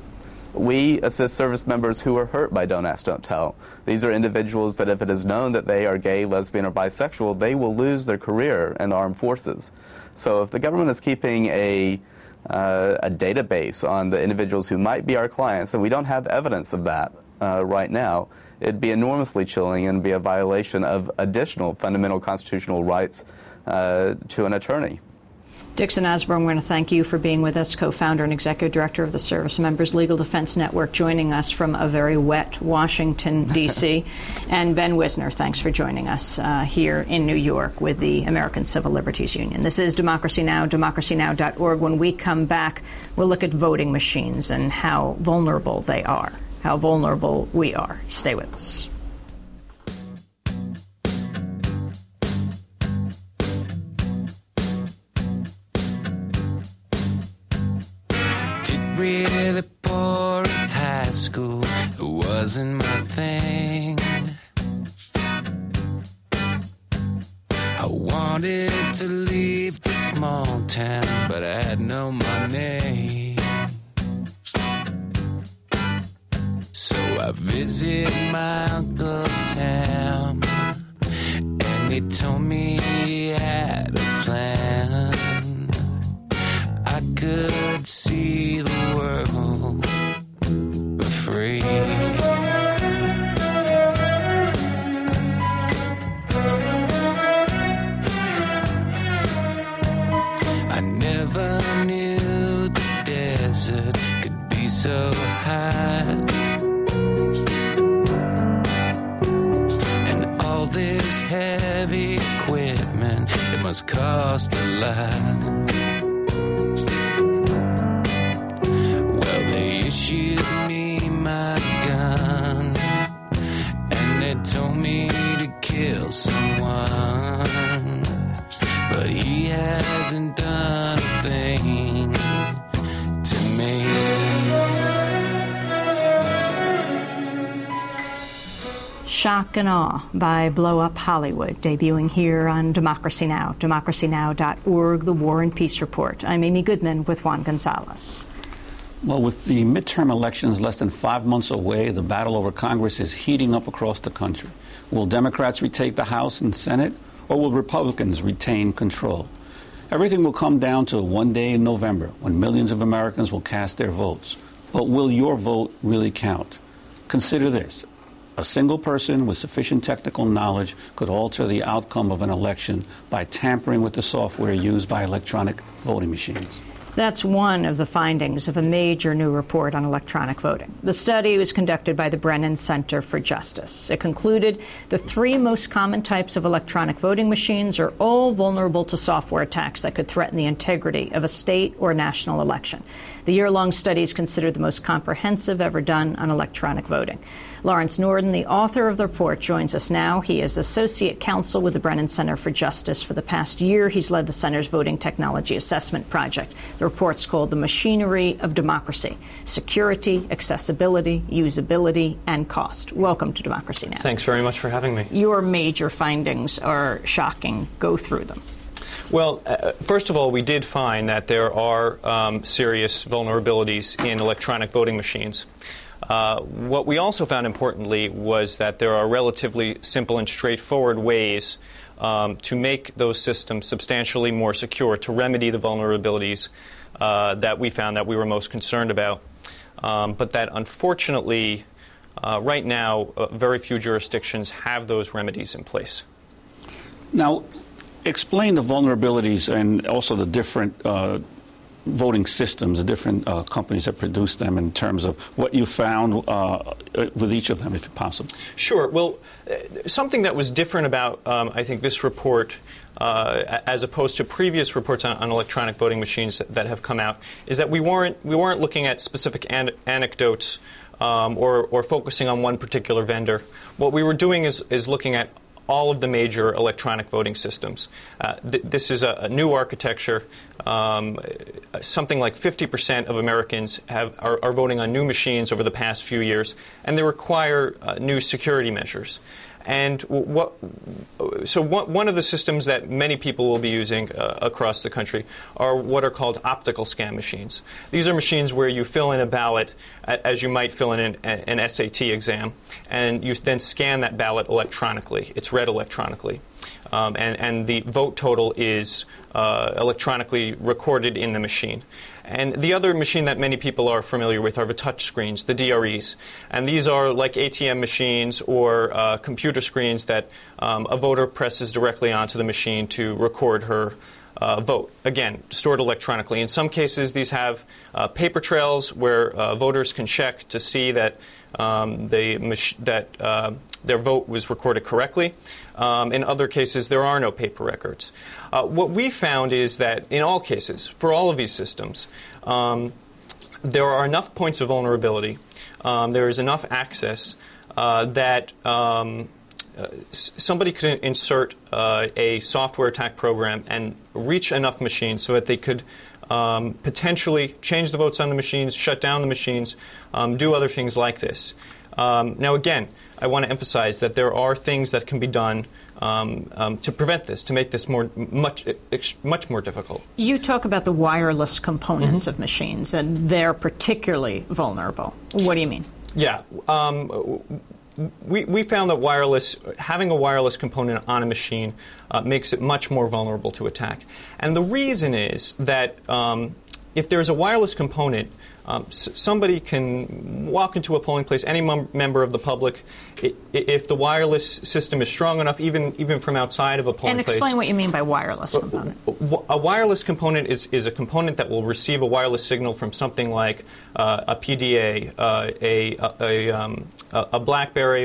We assist service members who are hurt by Don't Ask, Don't Tell. These are individuals that if it is known that they are gay, lesbian, or bisexual, they will lose their career in the armed forces. So if the government is keeping a database on the individuals who might be our clients, and we don't have evidence of that right now, it'd be enormously chilling and be a violation of additional fundamental constitutional rights to an attorney. Dixon Osborne, we're going to thank you for being with us, co-founder and executive director of the Service Members Legal Defense Network, joining us from a very wet Washington, D.C. And Ben Wisner, thanks for joining us here in New York with the American Civil Liberties Union. This is Democracy Now!, democracynow.org. When we come back, we'll look at voting machines and how vulnerable they are, how vulnerable we are. Stay with us. Really poor in high school, it wasn't my thing. I wanted to leave the small town, but I had no money. So I visited my Uncle Sam, and he told me he had a plan. I could see the world for free. I never knew the desert this heavy equipment, it must cost a lot. Well, they issued me my gun, and they told me to kill someone, but he hasn't done a thing to me. Shock and Awe by Blow Up Hollywood, debuting here on Democracy Now!, democracynow.org, The War and Peace Report. I'm Amy Goodman with Juan Gonzalez. Well, with the midterm elections less than 5 months away, the battle over Congress is heating up across the country. Will Democrats retake the House and Senate, or will Republicans retain control? Everything will come down to one day in November when millions of Americans will cast their votes. But will your vote really count? Consider this. A single person with sufficient technical knowledge could alter the outcome of an election by tampering with the software used by electronic voting machines. That's one of the findings of a major new report on electronic voting. The study was conducted by the Brennan Center for Justice. It concluded the 3 most common types of electronic voting machines are all vulnerable to software attacks that could threaten the integrity of a state or national election. The year-long study is considered the most comprehensive ever done on electronic voting. Lawrence Norden, the author of the report, joins us now. He is Associate Counsel with the Brennan Center for Justice. For the past year, he's led the Center's Voting Technology Assessment Project. The report's called The Machinery of Democracy: Security, Accessibility, Usability, and Cost. Welcome to Democracy Now! Thanks very much for having me. Your major findings are shocking. Go through them. Well, first of all, we did find that there are serious vulnerabilities in electronic voting machines. What we also found importantly was that there are relatively simple and straightforward ways to make those systems substantially more secure, to remedy the vulnerabilities that we found that we were most concerned about. But that unfortunately, right now, very few jurisdictions have those remedies in place. Now, explain the vulnerabilities and also the different voting systems, the different companies that produce them, in terms of what you found with each of them, if possible. Sure. Well, something that was different about, I think, this report, as opposed to previous reports on electronic voting machines that have come out, is that we weren't looking at specific anecdotes or focusing on one particular vendor. What we were doing is looking at all of the major electronic voting systems. This is a new architecture. Something like 50% of Americans are voting on new machines over the past few years, and they require new security measures. And one of the systems that many people will be using across the country are what are called optical scan machines. These are machines where you fill in a ballot as you might fill in an SAT exam, and you then scan that ballot electronically. It's read electronically. And the vote total is electronically recorded in the machine. And the other machine that many people are familiar with are the touch screens, the DREs. And these are like ATM machines or computer screens that a voter presses directly onto the machine to record her vote. Again, stored electronically. In some cases, these have paper trails where voters can check to see that their vote was recorded correctly. In other cases, there are no paper records. What we found is that in all cases, for all of these systems, there are enough points of vulnerability, there is enough access that somebody could insert a software attack program and reach enough machines so that they could potentially change the votes on the machines, shut down the machines, do other things like this. Now, again, I want to emphasize that there are things that can be done to prevent this, to make this much more difficult. You talk about the wireless components of machines, and they're particularly vulnerable. What do you mean? Yeah. We found that having a wireless component on a machine makes it much more vulnerable to attack. And the reason is that if there's a wireless component, somebody can walk into a polling place, any member of the public, if the wireless system is strong enough, even from outside of a polling place. And explain what you mean by wireless component. A wireless component is a component that will receive a wireless signal from something like a PDA, a BlackBerry,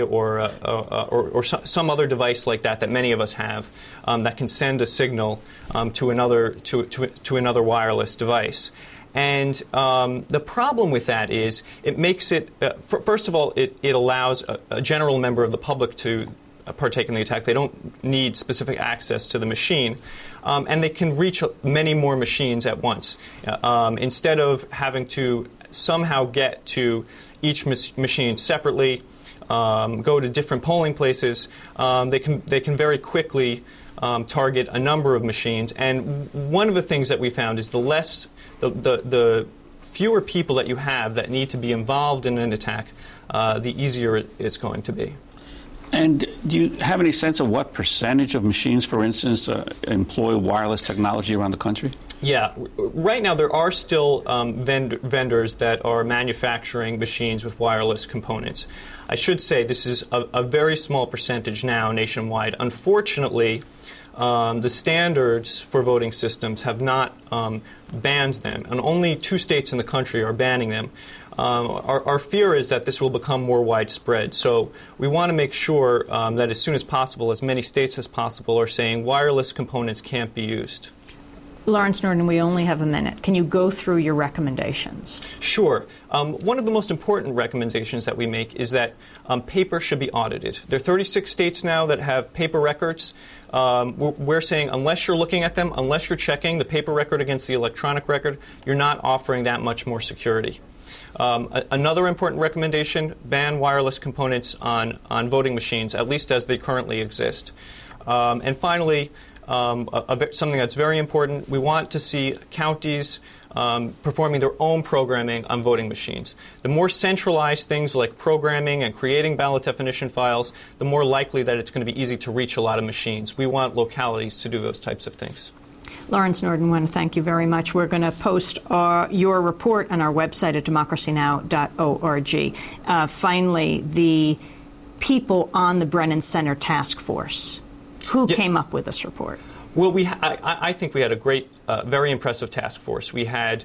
or some other device like that many of us have that can send a signal to another wireless device. And the problem with that is it makes it, first of all, it allows a general member of the public to partake in the attack. They don't need specific access to the machine. And they can reach many more machines at once. Instead of having to somehow get to each machine separately, go to different polling places, they can very quickly target a number of machines. And one of the things that we found is the fewer people that you have that need to be involved in an attack, the easier it's going to be. And do you have any sense of what percentage of machines, for instance, employ wireless technology around the country? Yeah. Right now there are still vendors that are manufacturing machines with wireless components. I should say this is a very small percentage now nationwide. Unfortunately, the standards for voting systems have not banned them, and only 2 states in the country are banning them. Our fear is that this will become more widespread. So we want to make sure that as soon as possible, as many states as possible are saying wireless components can't be used. Lawrence Norden, we only have a minute. Can you go through your recommendations? Sure. One of the most important recommendations that we make is that paper should be audited. There are 36 states now that have paper records. We're saying unless you're looking at them, unless you're checking the paper record against the electronic record, you're not offering that much more security. Another important recommendation, ban wireless components on voting machines, at least as they currently exist. And finally, something that's very important, we want to see counties performing their own programming on voting machines. The more centralized things like programming and creating ballot definition files, the more likely that it's going to be easy to reach a lot of machines. We want localities to do those types of things. Lawrence Norden, I want to thank you very much. We're going to post your report on our website at democracynow.org. Finally, the people on the Brennan Center Task Force. Who came up with this report? Well, I think we had a great, very impressive task force. We had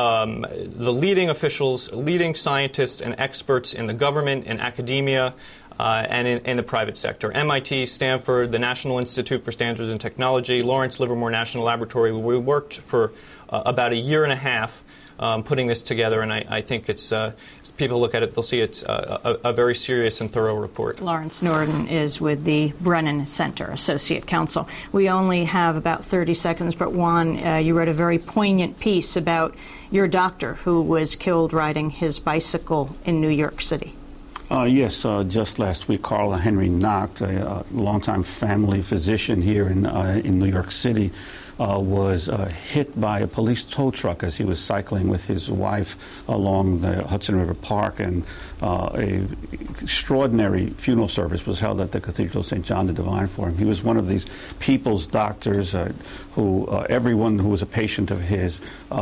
the leading officials, leading scientists and experts in the government and academia and in the private sector. MIT, Stanford, the National Institute for Standards and Technology, Lawrence Livermore National Laboratory. We worked for about a year and a half putting this together, and I think it's people look at it, they'll see it's a very serious and thorough report. Lawrence Norden is with the Brennan Center, Associate Counsel. We only have about 30 seconds, but Juan, you wrote a very poignant piece about your doctor who was killed riding his bicycle in New York City. Yes, just last week, Carl Henry Nacht, a longtime family physician here in New York City, was hit by a police tow truck as he was cycling with his wife along the Hudson River Park, and an extraordinary funeral service was held at the Cathedral of St. John the Divine for him. He was one of these people's doctors who everyone who was a patient of his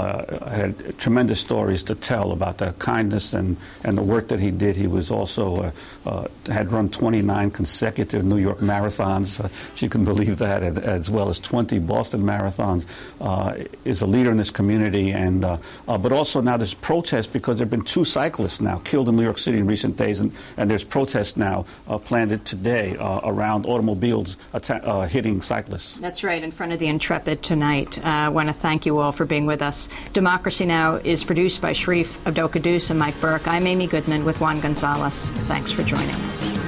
had tremendous stories to tell about the kindness and the work that he did. He was also had run 29 consecutive New York marathons, if you can believe that, as well as 20 Boston marathons. Is a leader in this community, and but also now there's protests because there have been 2 cyclists now killed in New York City in recent days, and there's protests now planned today around automobiles hitting cyclists. That's right, in front of the Intrepid tonight. I want to thank you all for being with us. Democracy Now! Is produced by Sharif Abdel-Quddus and Mike Burke. I'm Amy Goodman with Juan Gonzalez. Thanks for joining us.